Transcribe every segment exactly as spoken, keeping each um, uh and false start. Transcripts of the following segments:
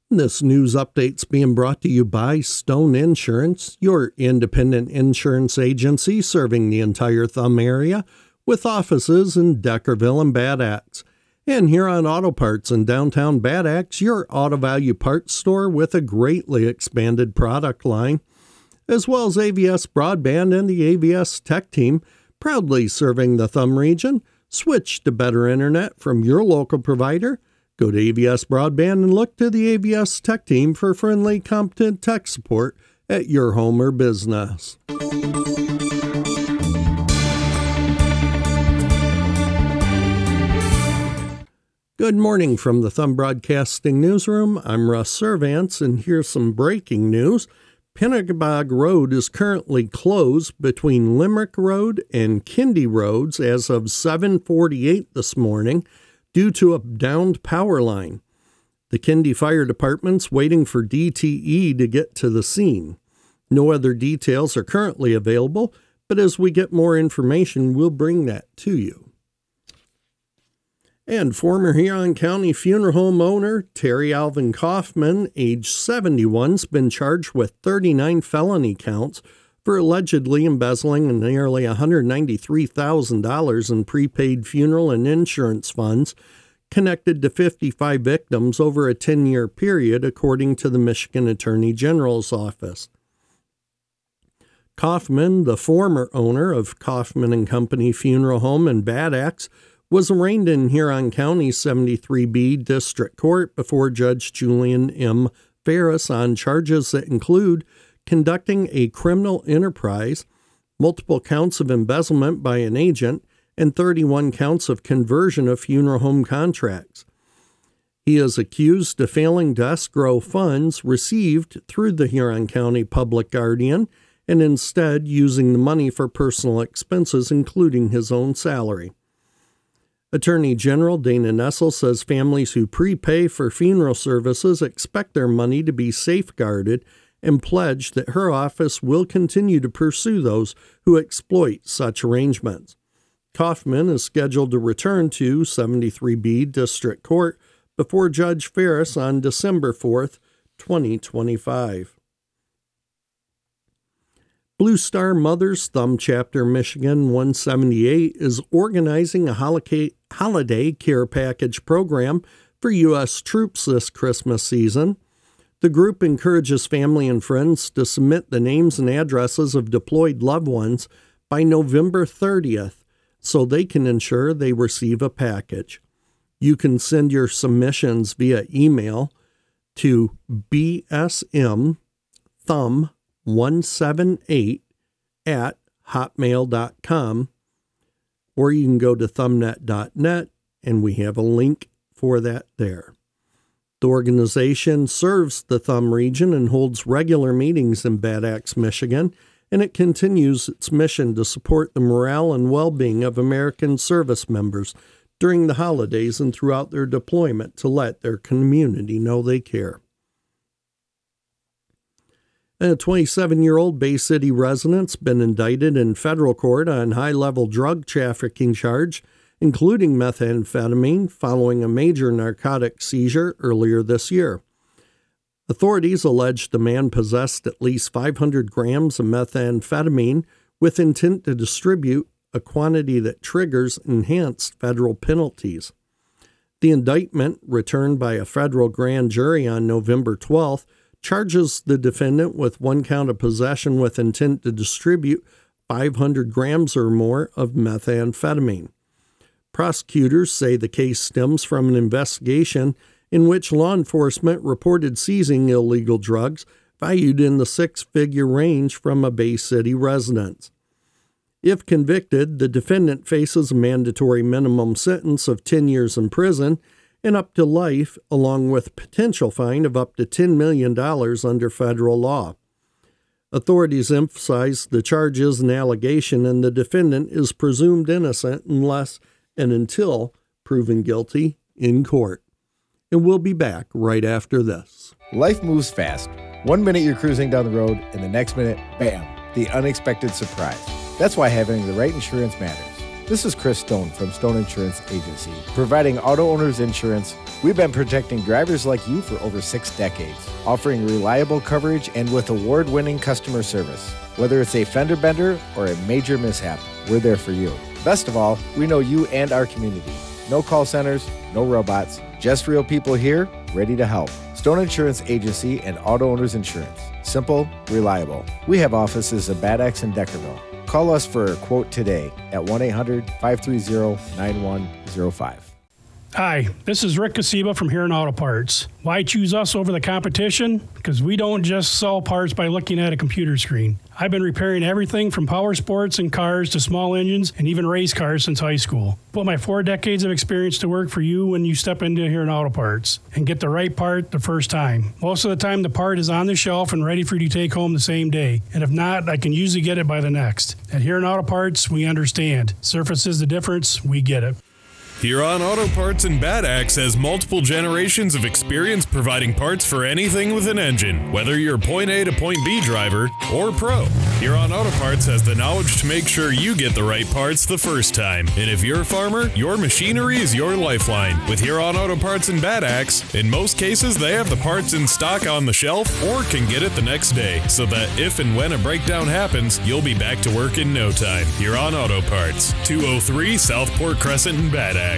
This news update's being brought to you by Stone Insurance, your independent insurance agency serving the entire Thumb area with offices in Deckerville and Bad Axe. And here on Auto Parts in downtown Bad Axe, your auto value parts store with a greatly expanded product line, as well as A V S Broadband and the A V S Tech Team, proudly serving the Thumb region. Switch to better internet from your local provider. Go to A V S Broadband and look to the A V S Tech Team for friendly, competent tech support at your home or business. Good morning from the Thumb Broadcasting Newsroom. I'm Russ Servants, and here's some breaking news. Pinnacabog Road is currently closed between Limerick Road and Kindy Roads as of seven forty-eight this morning due to a downed power line. The Kindy Fire Department's waiting for D T E to get to the scene. No other details are currently available, but as we get more information, we'll bring that to you. And former Huron County funeral home owner Terry Alvin Kaufman, age seventy-one, has been charged with thirty-nine felony counts for allegedly embezzling nearly one hundred ninety-three thousand dollars in prepaid funeral and insurance funds connected to fifty-five victims over a ten-year period, according to the Michigan Attorney General's office. Kaufman, the former owner of Kaufman and Company Funeral Home in Bad Axe, was arraigned in Huron County seventy-three B District Court before Judge Julian M. Ferris on charges that include conducting a criminal enterprise, multiple counts of embezzlement by an agent, and thirty-one counts of conversion of funeral home contracts. He is accused of failing to escrow funds received through the Huron County Public Guardian and instead using the money for personal expenses, including his own salary. Attorney General Dana Nessel says families who prepay for funeral services expect their money to be safeguarded and pledged that her office will continue to pursue those who exploit such arrangements. Kaufman is scheduled to return to seventy-three B District Court before Judge Ferris on December fourth, twenty twenty-five. Blue Star Mothers Thumb Chapter Michigan one seventy-eight is organizing a holiday care package program for U S troops this Christmas season. The group encourages family and friends to submit the names and addresses of deployed loved ones by November thirtieth so they can ensure they receive a package. You can send your submissions via email to b s m thumb one seven eight at hotmail dot com, or you can go to thumbnet dot net and we have a link for that there. The organization serves the Thumb region and holds regular meetings in Bad Axe, Michigan, and it continues its mission to support the morale and well-being of American service members during the holidays and throughout their deployment to let their community know they care. A twenty-seven-year-old Bay City resident's been indicted in federal court on high-level drug trafficking charge, including methamphetamine, following a major narcotic seizure earlier this year. Authorities allege the man possessed at least five hundred grams of methamphetamine with intent to distribute, a quantity that triggers enhanced federal penalties. The indictment, returned by a federal grand jury on November twelfth, charges the defendant with one count of possession with intent to distribute five hundred grams or more of methamphetamine. Prosecutors say the case stems from an investigation in which law enforcement reported seizing illegal drugs valued in the six-figure range from a Bay City residence. If convicted, the defendant faces a mandatory minimum sentence of ten years in prison and up to life, along with potential fine of up to ten million dollars under federal law. Authorities emphasize the charge is an allegation and the defendant is presumed innocent unless and until proven guilty in court. And we'll be back right after this. Life moves fast. One minute you're cruising down the road, and the next minute, bam, the unexpected surprise. That's why having the right insurance matters. This is Chris Stone from Stone Insurance Agency. Providing auto owners insurance, we've been protecting drivers like you for over six decades, offering reliable coverage and with award-winning customer service. Whether it's a fender bender or a major mishap, we're there for you. Best of all, we know you and our community. No call centers, no robots, just real people here, ready to help. Stone Insurance Agency and Auto Owners Insurance. Simple, reliable. We have offices in Bad Axe and Deckerville. Call us for a quote today at one eight hundred, five three zero, nine one zero five. Hi, this is Rick Casiba from Huron Auto Parts. Why choose us over the competition? Because we don't just sell parts by looking at a computer screen. I've been repairing everything from power sports and cars to small engines and even race cars since high school. Put my four decades of experience to work for you when you step into Huron Auto Parts and get the right part the first time. Most of the time, the part is on the shelf and ready for you to take home the same day. And if not, I can usually get it by the next. At Huron Auto Parts, we understand. Surface is the difference. We get it. Huron Auto Parts in Bad Axe has multiple generations of experience providing parts for anything with an engine, whether you're point A to point B driver or pro. Huron Auto Parts has the knowledge to make sure you get the right parts the first time. And if you're a farmer, your machinery is your lifeline. With Huron Auto Parts in Bad Axe, in most cases they have the parts in stock on the shelf or can get it the next day, so that if and when a breakdown happens, you'll be back to work in no time. Huron Auto Parts, two oh three Southport Crescent in Bad Axe.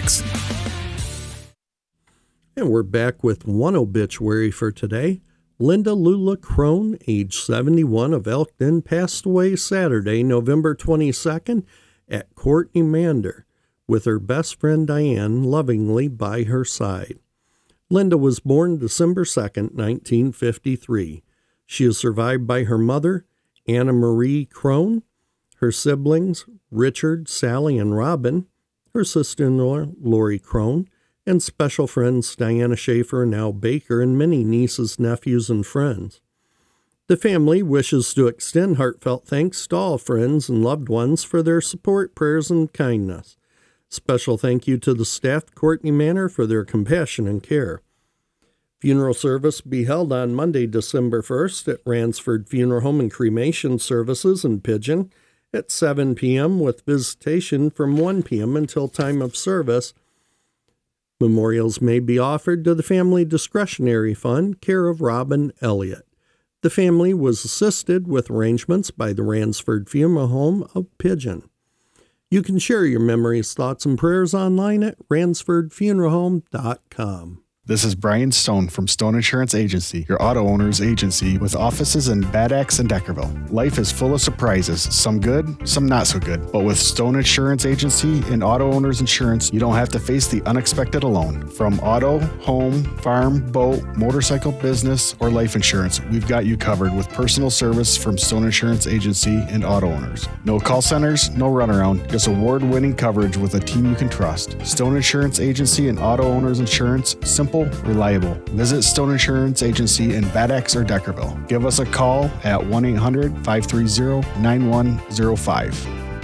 And we're back with one obituary for today. Linda Lula Crone, age seventy-one, of Elkton, passed away Saturday, November twenty-second at Courtney Mander, with her best friend Diane lovingly by her side. Linda was born December second, nineteen fifty-three. She is survived by her mother, Anna Marie Crone, her siblings, Richard, Sally, and Robin, her sister-in-law, Lori Crone, and special friends Diana Schaefer and Al Baker, and many nieces, nephews, and friends. The family wishes to extend heartfelt thanks to all friends and loved ones for their support, prayers, and kindness. Special thank you to the staff at Courtney Manor for their compassion and care. Funeral service will be held on Monday, December first at Ransford Funeral Home and Cremation Services in Pigeon at seven p.m. with visitation from one p.m. until time of service. Memorials may be offered to the Family Discretionary Fund, care of Robin Elliott. The family was assisted with arrangements by the Ransford Funeral Home of Pigeon. You can share your memories, thoughts, and prayers online at ransford funeral home dot com. This is Brian Stone from Stone Insurance Agency, your auto owner's agency with offices in Bad Axe and Deckerville. Life is full of surprises, some good, some not so good. But with Stone Insurance Agency and Auto Owners Insurance, you don't have to face the unexpected alone. From auto, home, farm, boat, motorcycle, business, or life insurance, we've got you covered with personal service from Stone Insurance Agency and Auto Owners. No call centers, no runaround, just award-winning coverage with a team you can trust. Stone Insurance Agency and Auto Owners Insurance, simple, reliable. Visit Stone Insurance Agency in Bad Axe or Deckerville. Give us a call at one eight hundred, five three zero, nine one zero five.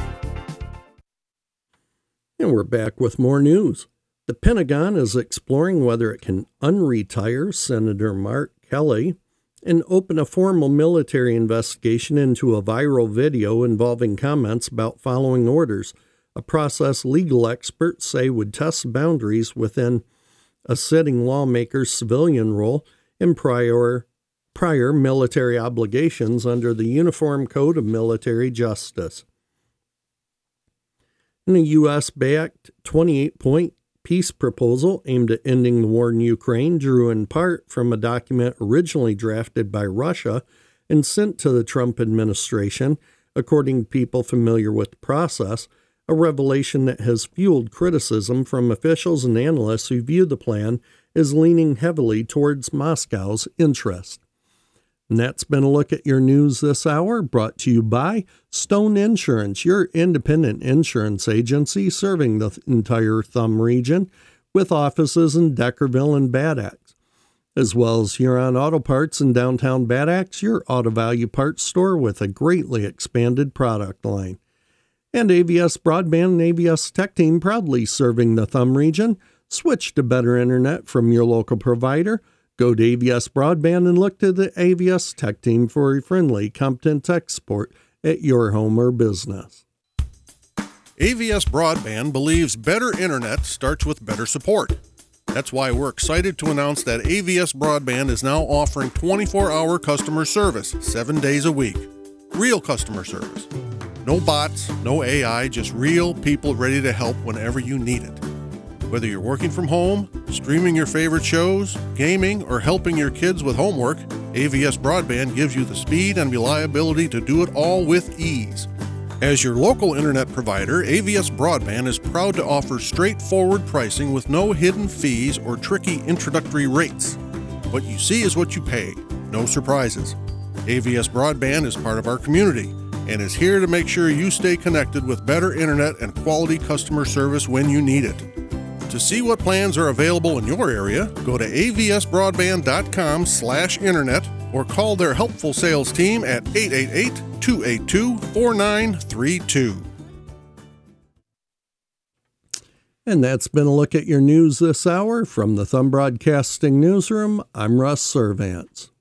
And we're back with more news. The Pentagon is exploring whether it can unretire Senator Mark Kelly and open a formal military investigation into a viral video involving comments about following orders, a process legal experts say would test boundaries within a sitting lawmaker's civilian role and prior, prior military obligations under the Uniform Code of Military Justice. In a U S-backed twenty-eight point peace proposal aimed at ending the war in Ukraine drew in part from a document originally drafted by Russia and sent to the Trump administration, according to people familiar with the process, a revelation that has fueled criticism from officials and analysts who view the plan as leaning heavily towards Moscow's interest. And that's been a look at your news this hour, brought to you by Stone Insurance, your independent insurance agency serving the entire Thumb region with offices in Deckerville and Bad Axe, as well as Huron Auto Parts in downtown Bad Axe, your auto value parts store with a greatly expanded product line. And A V S Broadband and A V S Tech Team proudly serving the Thumb region. Switch to better internet from your local provider. Go to A V S Broadband and look to the A V S Tech Team for a friendly, competent tech support at your home or business. A V S Broadband believes better internet starts with better support. That's why we're excited to announce that A V S Broadband is now offering twenty-four hour customer service, seven days a week. Real customer service. No bots, no A I, just real people ready to help whenever you need it. Whether you're working from home, streaming your favorite shows, gaming, or helping your kids with homework, A V S Broadband gives you the speed and reliability to do it all with ease. As your local internet provider, A V S Broadband is proud to offer straightforward pricing with no hidden fees or tricky introductory rates. What you see is what you pay. No surprises. A V S Broadband is part of our community and is here to make sure you stay connected with better internet and quality customer service when you need it. To see what plans are available in your area, go to avsbroadband.com slash internet or call their helpful sales team at eight eight eight, two eight two, four nine three two. And that's been a look at your news this hour. From the Thumb Broadcasting Newsroom, I'm Russ Servants.